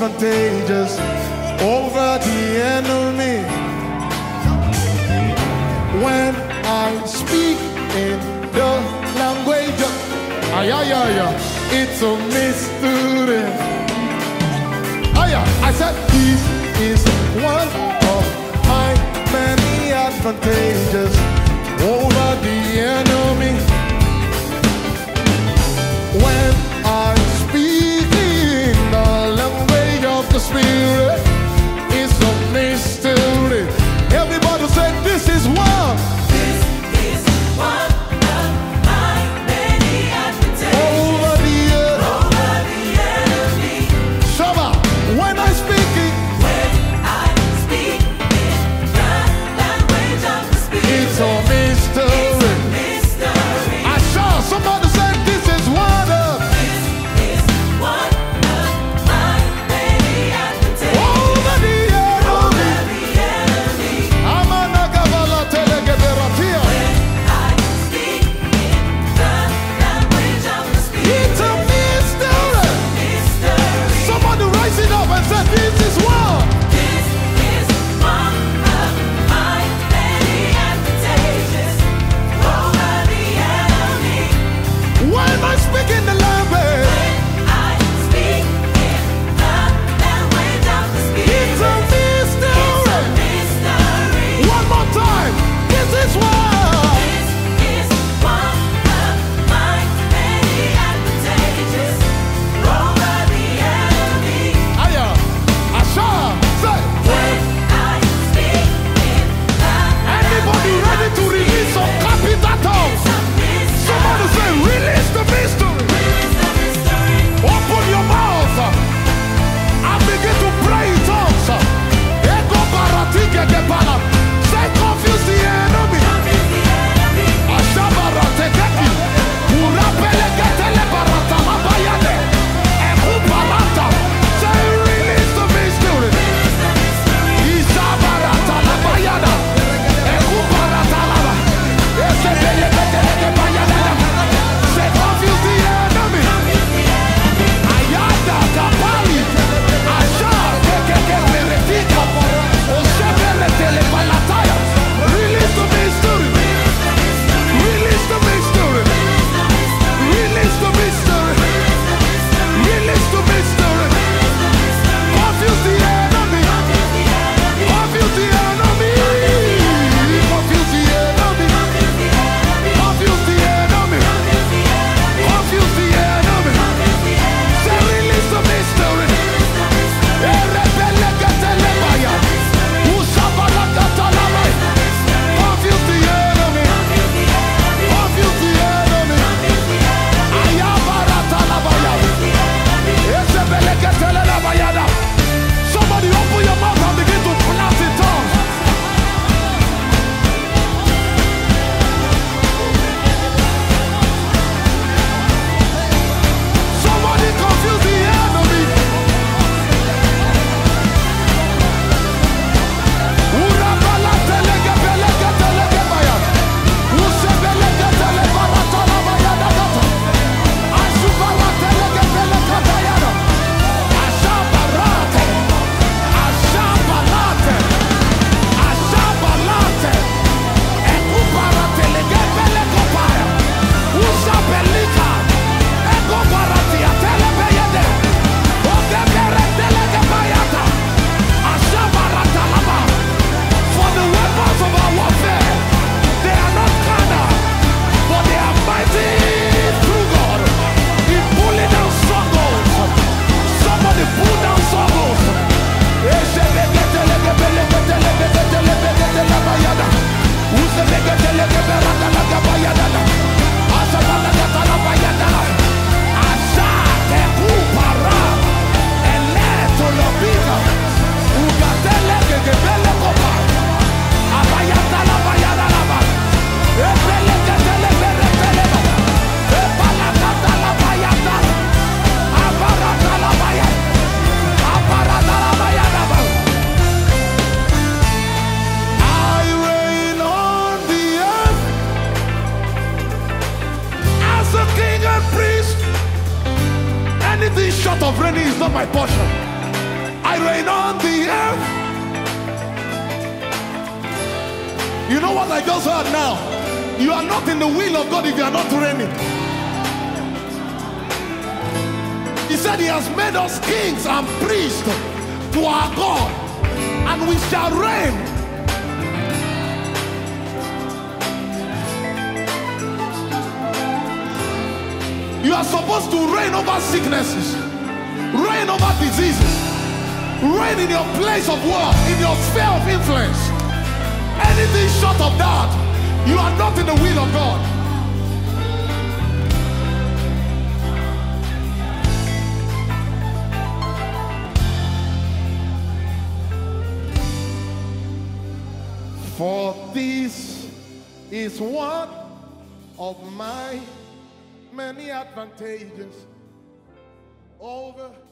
advantageous over the enemy. When I speak in the language of it's a mystery. I said this is one of my many advantages over the enemy. When I speak in the language of the Spirit, it's a mystery. Everybody say this is one. This is one of my many advantages Over the enemy. Shaba, when I speak it, When I speak in the language of the Spirit, it's a mystery. it's a mystery. I saw somebody say this is one of. This is one of my many advantages Over the enemy. the enemy. Amanagavala telegederatia. When I speak in the language of the Spirit, It's a mystery. mystery. Somebody rise it up and say this is one. This is one of my many advantages over the enemy. When I speak in the language, When I speak in the language of the Spirit, it's a mystery. mystery. One more time. This is one. This is one of my many advantages over the enemy. Aya, Asha, say. When I speak in the Anybody ready to release some capital tongues? Somebody say, release the mystery. Open your mouth and begin to pray in tongues. Ego baratike de bala. Say, confuse the enemy. Ashabara tekeki. Urapele ketele barata labayade. Eku barata. Say, release the mystery. Isabarata labayada. Eku barata laba. Esebele ketele de bayada. Say, confuse the enemy. Ayada kapali. Asha kekeke peretika. Osebele telepalataya. Release the mystery. Release the mystery. Release the mystery. Release the mystery. Confuse the enemy. Confuse the enemy. Confuse the enemy. Confuse the enemy. Confuse the enemy. Say release the mystery. Erebeleketelebaya. Usabalakatalabay. Confuse the enemy. Confuse the enemy. Ayabaratalabaya. Esebeleketelelabayada. Somebody open your mouth and begin to pronounce in tongues. Somebody confuse the enemy. Urabalatelegepeleketelegebaya. Usebeleketelebaratalabaya-dagata. Asubalatelegebelekatayana. Ashabarate. Ashabalate. Ashabalate. Ekubaratelegebelekopaya. Usabelika. Ekobaratia-telebeyede. Ogeberetelegebayata. Ashabaratalaba. For the weapons of our warfare, they are not carnal, but they are mighty through God in pulling down strongholds. Somebody pull down strongholds. Esebeketelegebeleketelebeketelebeketelebeyada. Usebeketelegeberadalagabayadala. Asabalagatalabeyadala. Ashatekupara. Eletolobika. Ugatelegekebelekopa. Abayadalabayadalaba. Ebeleketelebereteleba. Ebalakatalabayada. Abaratalabaya. Abaradalabayadaba. I reign on the earth as a king and priest. Anything short of reigning is not my portion. I reign on the earth. You know what I just heard now? You are not in the will of God if you are not reigning. He said he has made us kings and priests to our God, and we shall reign. You are supposed to reign over sicknesses, reign over diseases, reign in your place of work, in your sphere of influence. Anything short of that, you are not in the will of God. For this is one of my many advantages over